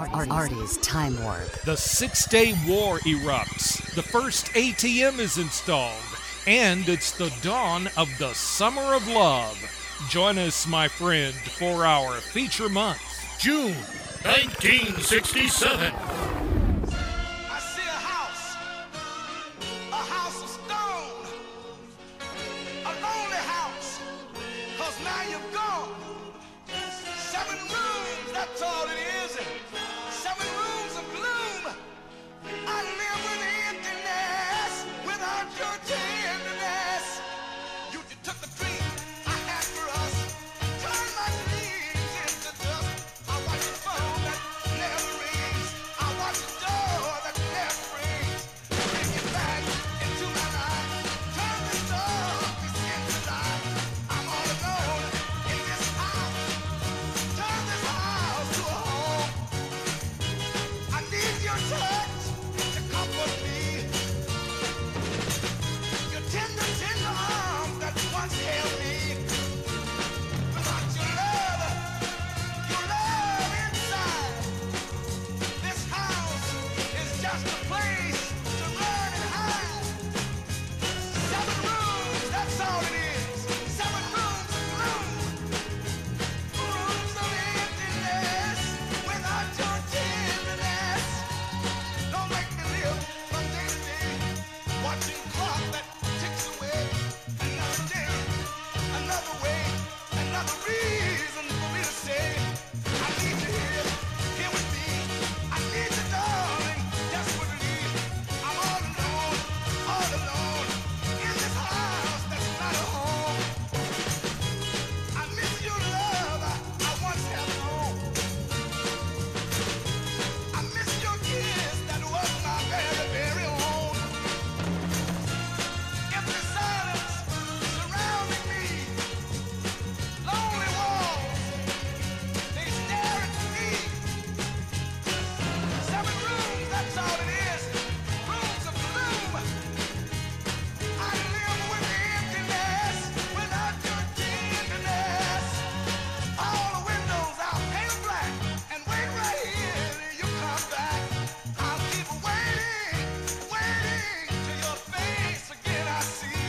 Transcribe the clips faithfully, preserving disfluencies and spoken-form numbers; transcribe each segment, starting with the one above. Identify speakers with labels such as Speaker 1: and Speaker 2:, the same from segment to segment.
Speaker 1: Artie's Time Warp.
Speaker 2: The Six-Day War erupts. The first A T M is installed. And it's the dawn of the Summer of Love. Join us, my friend, for our feature month,
Speaker 3: June nineteen sixty-seven.
Speaker 4: I see a house, a house of stone, a lonely house, 'cause now you're gone. Seven rooms, that's all it is. Seven rooms of gloom. I live with emptiness without your tenderness. You took the dream I had for us, turned my dreams into dust. I watch the phone that never rings. I watch the door that never rings. Bring it back into my life. Turn this darkness into light. I'm all alone in this house. Turn this house to a home. I need your touch to comfort me. Your tender, tender arms that once held me. Without your love, your love inside. This house is just a place to run and hide. Seven rooms, that's all it is. Seven rooms of gloom. Rooms of emptiness without your tenderness. Don't make me live from day to day, watching clock that ticks away. Another day, another way, another reason for me to say, I need you here, here with me. I need you, darling, desperately. I'm all alone, all alone in this house that's not a home. I miss your love, I, I once had known. I miss your kiss that was my very, very own. Empty silence surrounding me. Lonely walls, they stare at me. Seven rooms, that's all it is. Rooms of gloom. I live with emptiness without your tenderness. All the windows I'll paint black and wait right here till you come back. I'll keep waiting, waiting till your face again I see.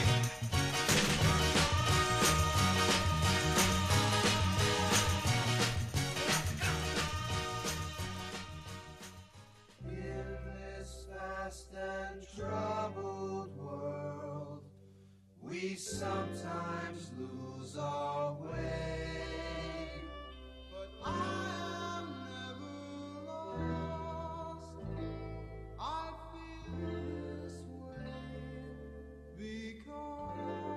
Speaker 5: In this vast and troubled world, we sometimes lose our way. But I am never lost. I feel this way because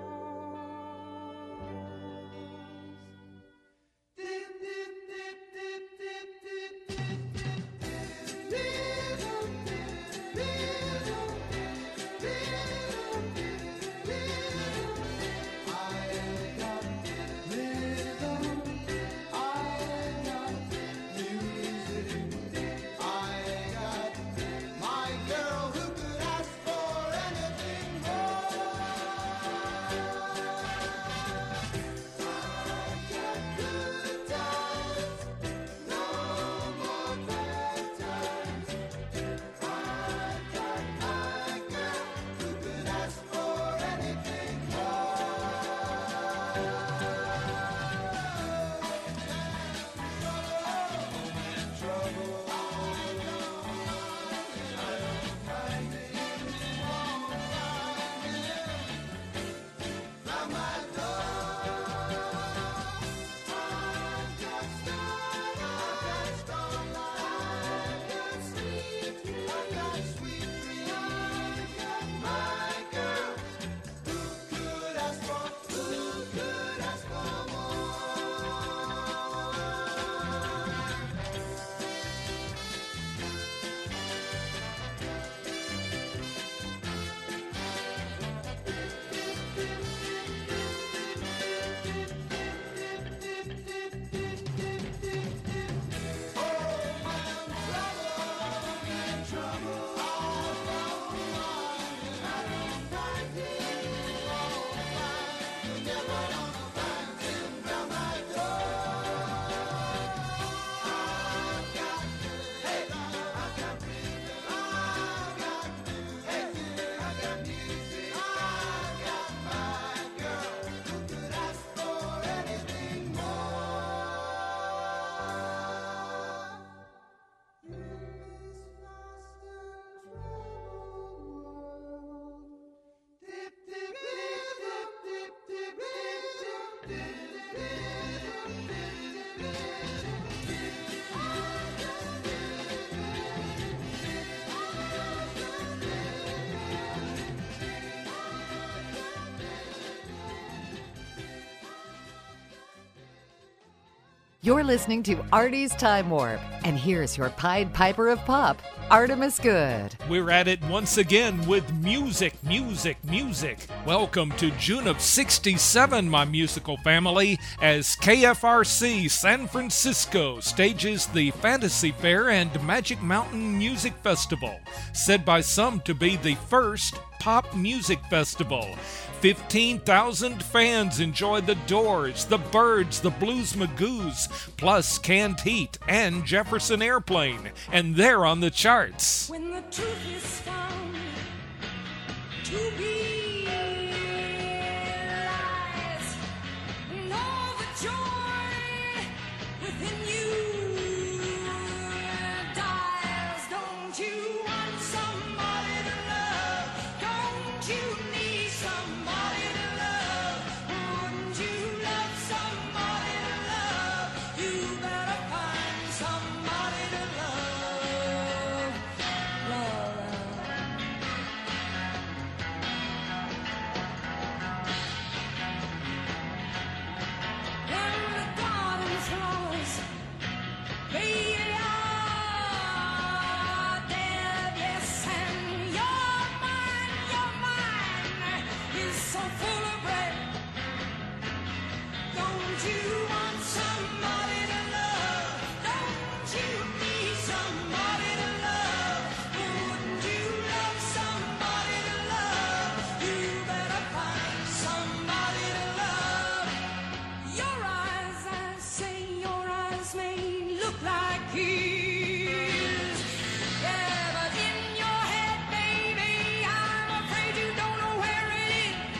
Speaker 5: dip, dip, dip, dip, dip, dip, dip, dip, dip, dip, dip, dip, dip, dip, dip, dip. I
Speaker 1: You're listening to Artie's Time Warp, and here's your Pied Piper of Pop, Artemis Good.
Speaker 2: We're at it once again with music, music, music. Welcome to June of sixty-seven, my musical family, as K F R C San Francisco stages the Fantasy Fair and Magic Mountain Music Festival, said by some to be the first pop music festival. fifteen thousand fans enjoy The Doors, The Byrds, The Blues Magoos, plus Canned Heat and Jefferson Airplane, and they're on the charts.
Speaker 6: When the truth is found to be lies, and all the joy within you dies. Don't you want somebody to love? Don't you need somebody to love? Wouldn't you love somebody to love? You better find somebody to love. Love, love. When the garden flowers, they are dead, yes, and your mind, your mind is so full of red. Don't you want somebody to love? Don't you need somebody to love? Wouldn't you love somebody to love? You better find somebody to love. Your eyes, I say, your eyes may look like his. Yeah, but in your head, baby, I'm afraid you don't know where it is.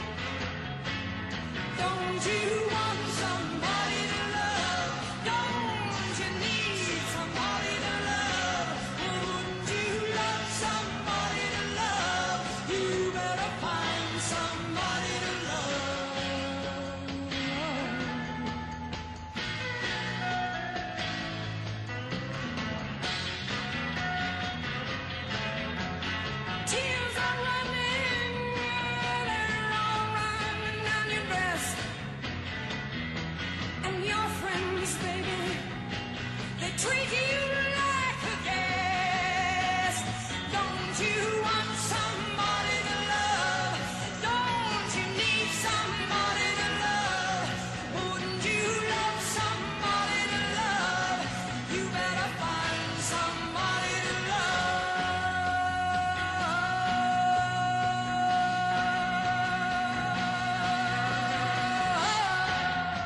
Speaker 6: Don't you want somebody to love? Don't you need somebody to love? Wouldn't you love somebody to love? You better find somebody to love. Tears are running, they're all running down your breast. And your friends, baby, they treat you like a guest. Don't you want somebody to love? Don't you need somebody to love? Wouldn't you love somebody to love? You better find somebody to love.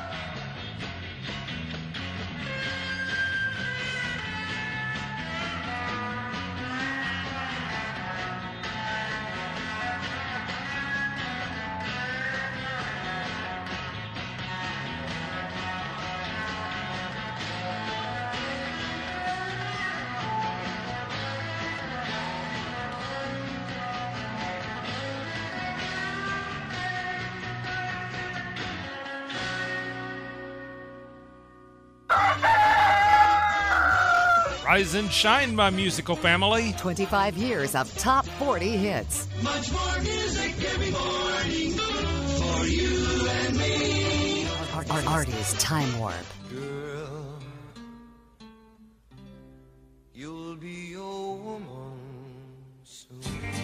Speaker 2: Rise and shine, my musical family.
Speaker 1: twenty-five years of top forty hits.
Speaker 3: Much more music every morning for you and me.
Speaker 1: Ar- Ar- Artie's Time Warp.
Speaker 5: Girl, you'll be a woman soon.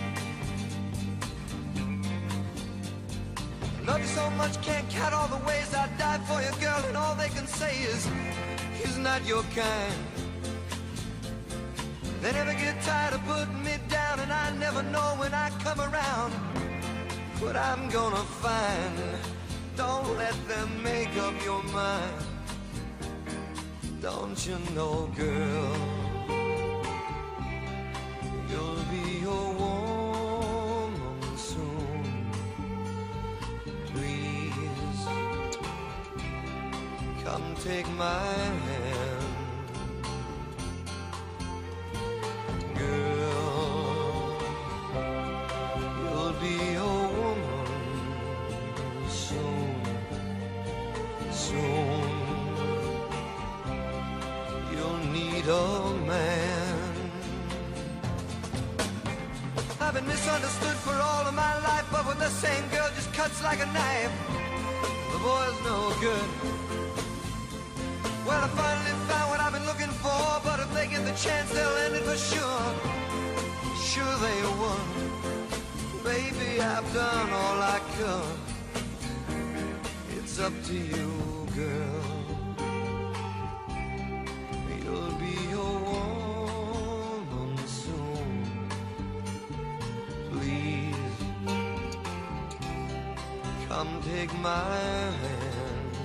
Speaker 5: Love you so much, can't count all the ways I'd die for you, girl, and all they can say is, he's not your kind. They never get tired of putting me down, and I never know when I come around what I'm gonna find. Don't let them make up your mind. Don't you know, girl, you'll be a woman soon. Please, come take my hand. Girl, you'll be a woman soon, soon. You'll need a man. I've been misunderstood for all of my life, but with the same girl just cuts like a knife. The boy's no good. Well, I finally found what I've been looking for, but if they get the chance, they'll end it for sure. Sure they would. Baby, I've done all I could. It's up to you, girl. You'll be a woman soon. Please, come take my hand,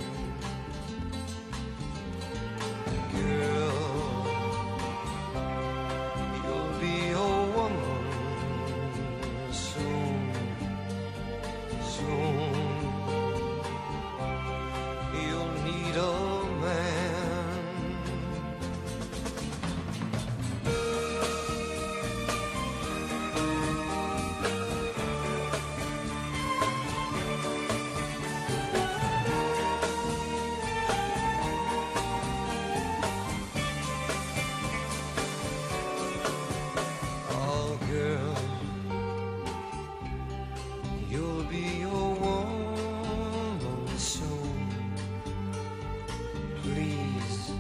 Speaker 5: girl. You'll be a woman soon, soon. You'll need a man. Oh, girl, you'll be a woman soon. Please,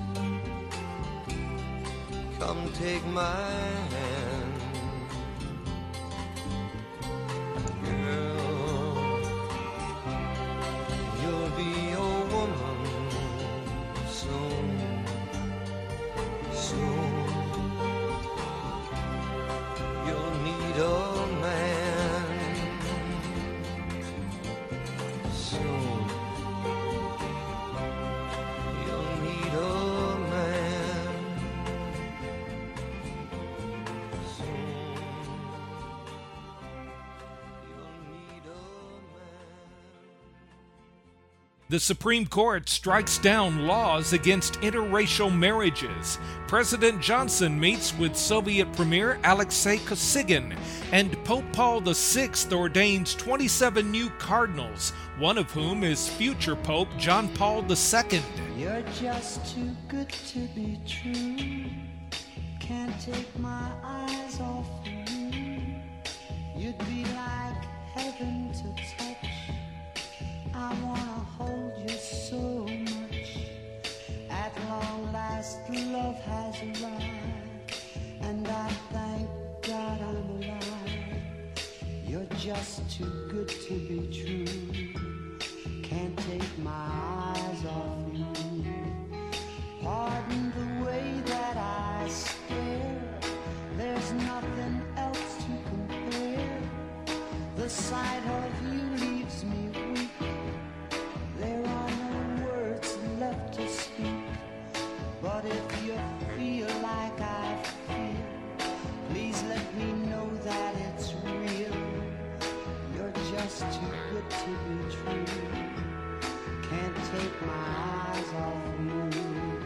Speaker 5: come take my hand, girl. You'll be a woman soon, soon. You'll need a man soon. You'll need a man soon. You'll need a man.
Speaker 2: The Supreme Court strikes down laws against interracial marriages. President Johnson meets with Soviet Premier Alexei Kosygin, and Pope Paul the Sixth ordains twenty-seven new cardinals, one of whom is future Pope John Paul the Second.
Speaker 7: You're just too good to be true. Can't take my eyes off you. You'd be like heaven to touch. I wanna hold you so much. At long last, love has arrived, and I thank God I'm alive. You're just too good to be true. Can't take my eyes off you. Pardon the way that I stare. There's nothing else to compare. The sight of you leaves me weak. There are no words left to speak. But if you feel like I feel, please let me know that it's real. You're just too good to be true. Can't take my eyes off you.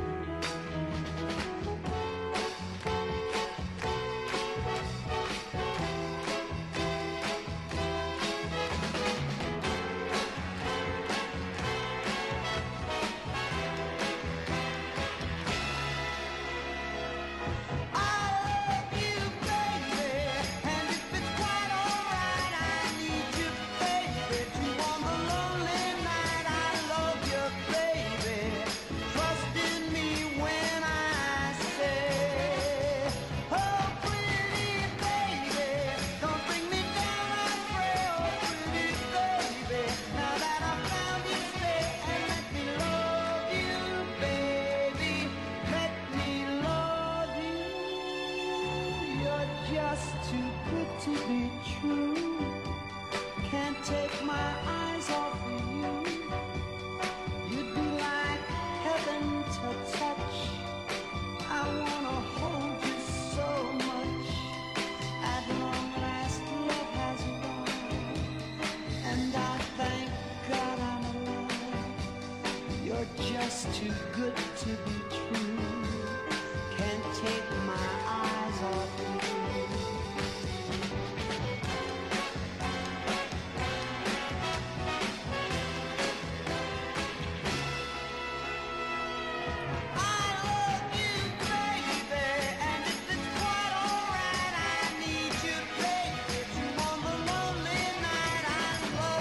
Speaker 7: Just too good to be true. Can't take my eyes off you. You'd be like heaven to touch. I wanna hold you so much. At long last, love has arrived, and I thank God I'm alive. You're just too good to be true. Can't take my eyes off you.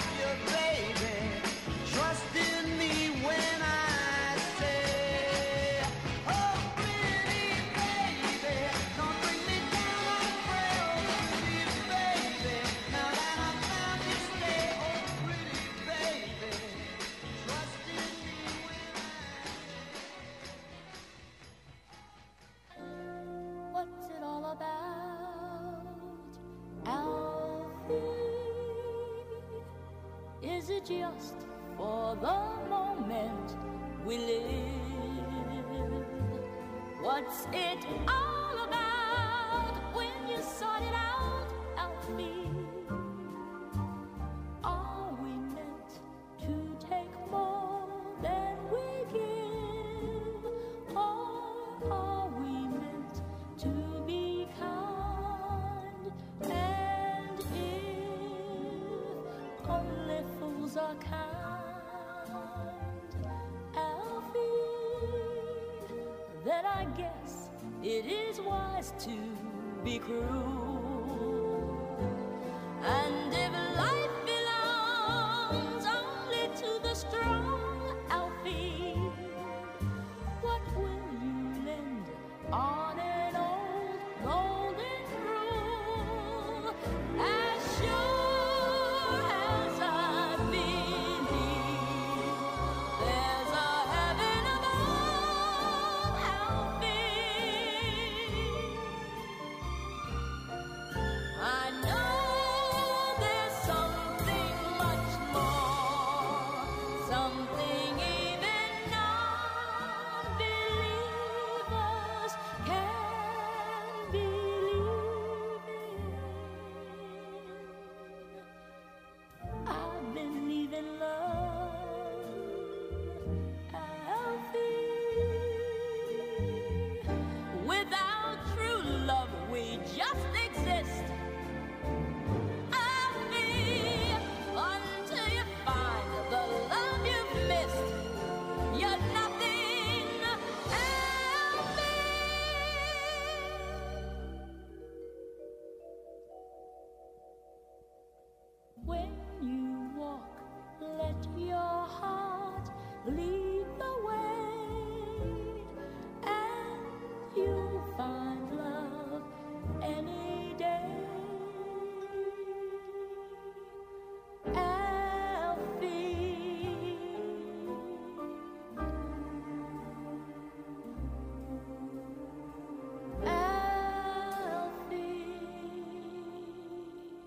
Speaker 7: Trust in me when I say
Speaker 6: is it just for the moment we live? What's it all about when you sort it out, Alfie? Are we meant to take more than we give? Or are we meant to be kind? And if only fools are kind, Alfie, then I guess it is wise to be cruel. And if life belongs only to the strong, Alfie, what will you lend on an old golden rule? As sure as I believe there's a heaven above, Alfie, I know there's something much more, something even non-believers can believe in. I believe in love, Alfie. Without true love, we just exist. Alfie, until you find the love you've missed, you're nothing, Alfie. When you walk, let your heart lead the way, and you'll find love any day. Alfie, Alfie.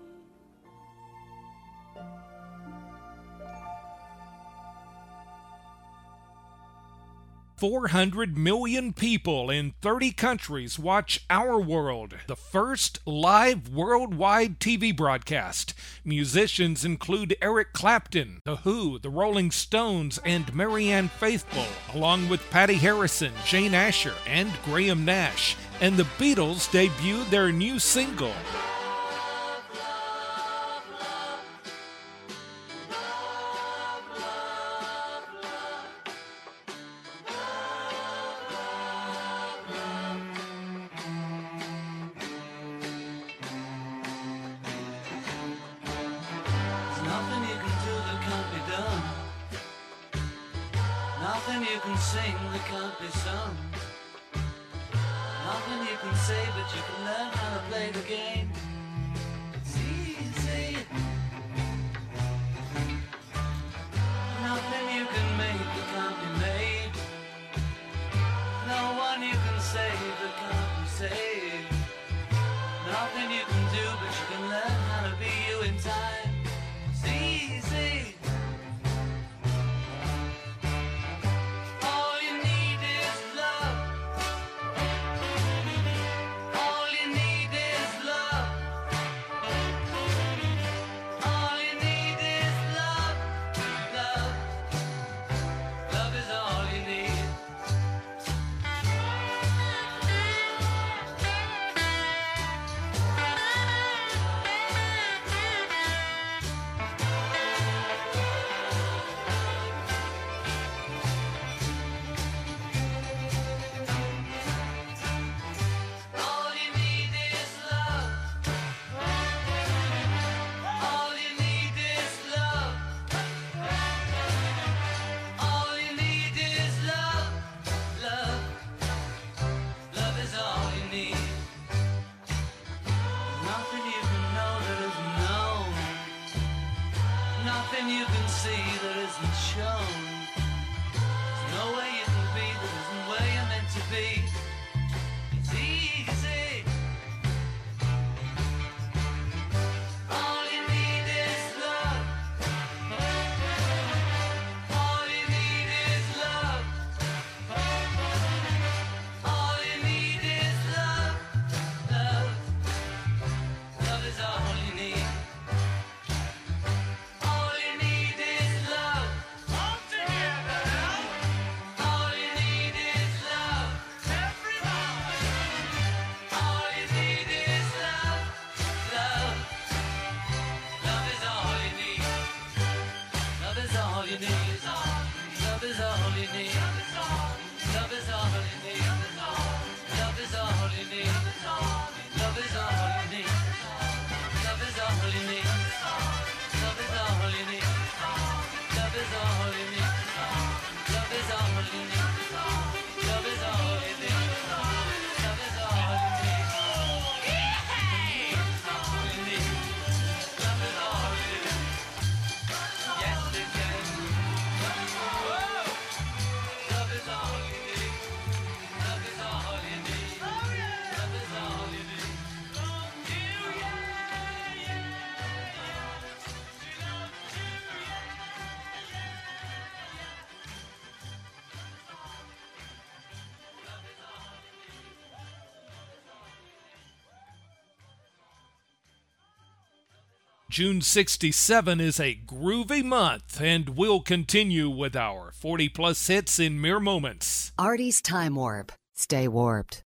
Speaker 2: four hundred million people in thirty countries watch Our World, the first live worldwide T V broadcast. Musicians include Eric Clapton, The Who, The Rolling Stones, and Marianne Faithfull, along with Patty Harrison, Jane Asher, and Graham Nash. And the Beatles debuted their new single.
Speaker 8: There's nothing you can do that can't be done. Nothing you can sing that can't be sung. Nothing you can say, but you can learn how to play the game. It's easy. Nothing you can make that can't be made. No one you can save that can't be saved. Nothing you can do, but you can learn how to be you in time. It's easy. All you need is love. All you need is love. All you need is love. Love. Love is all you need. All you need is love. All you need is love. All you need is love. Love. Love is all you need. Nothing you can know that isn't known. Nothing you can see that isn't shown. There's no way you can be that isn't where you're meant to be. It's easy. All you need is love.
Speaker 2: June sixty-seven is a groovy month, and we'll continue with our forty plus hits in mere moments.
Speaker 1: Artie's Time Warp. Stay warped.